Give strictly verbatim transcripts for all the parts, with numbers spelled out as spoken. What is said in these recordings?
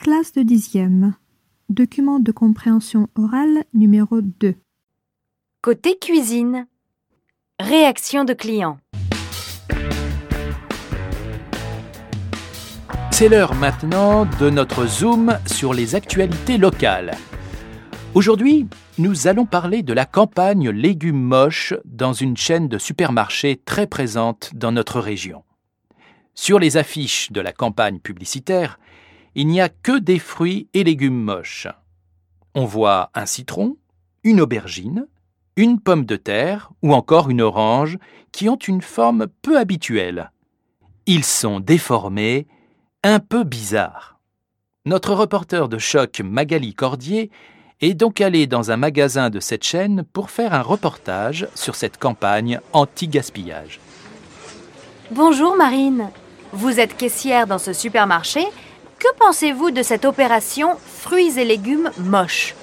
Classe de dixième. Document de compréhension orale numéro deux. Côté cuisine. Réaction de clients. C'est l'heure maintenant de notre zoom sur les actualités locales. Aujourd'hui, nous allons parler de la campagne Légumes moches dans une chaîne de supermarchés très présente dans notre région. Sur les affiches de la campagne publicitaire, il n'y a que des fruits et légumes moches. On voit un citron, une aubergine, une pomme de terre ou encore une orange qui ont une forme peu habituelle. Ils sont déformés, un peu bizarres. Notre reporter de choc Magali Cordier est donc allée dans un magasin de cette chaîne pour faire un reportage sur cette campagne anti-gaspillage. Bonjour Marine, vous êtes caissière dans ce supermarché. Que pensez-vous de cette opération fruits et légumes moches?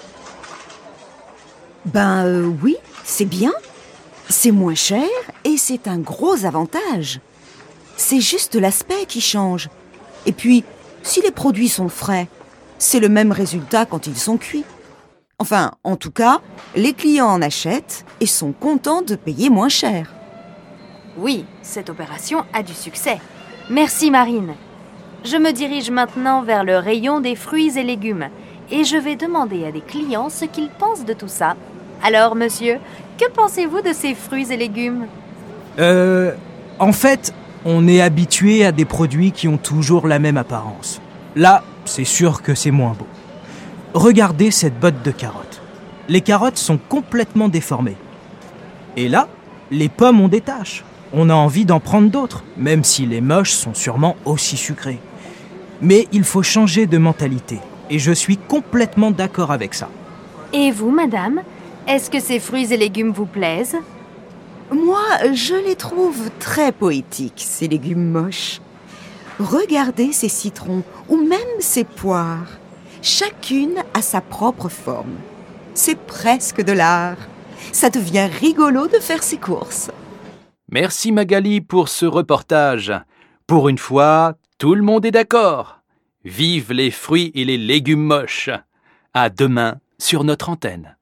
Ben euh, oui, c'est bien. C'est moins cher et c'est un gros avantage. C'est juste l'aspect qui change. Et puis, si les produits sont frais, c'est le même résultat quand ils sont cuits. Enfin, en tout cas, les clients en achètent et sont contents de payer moins cher. Oui, cette opération a du succès. Merci Marine. Je me dirige maintenant vers le rayon des fruits et légumes et je vais demander à des clients ce qu'ils pensent de tout ça. Alors monsieur, que pensez-vous de ces fruits et légumes? Euh... En fait, on est habitué à des produits qui ont toujours la même apparence. Là, c'est sûr que c'est moins beau. Regardez cette botte de carottes. Les carottes sont complètement déformées. Et là, les pommes ont des taches. On a envie d'en prendre d'autres, même si les moches sont sûrement aussi sucrés. Mais il faut changer de mentalité, et je suis complètement d'accord avec ça. Et vous, madame, est-ce que ces fruits et légumes vous plaisent? Moi, je les trouve très poétiques, ces légumes moches. Regardez ces citrons, ou même ces poires. Chacune a sa propre forme. C'est presque de l'art. Ça devient rigolo de faire ses courses. Merci Magali pour ce reportage. Pour une fois, tout le monde est d'accord. Vive les fruits et les légumes moches. À demain sur notre antenne.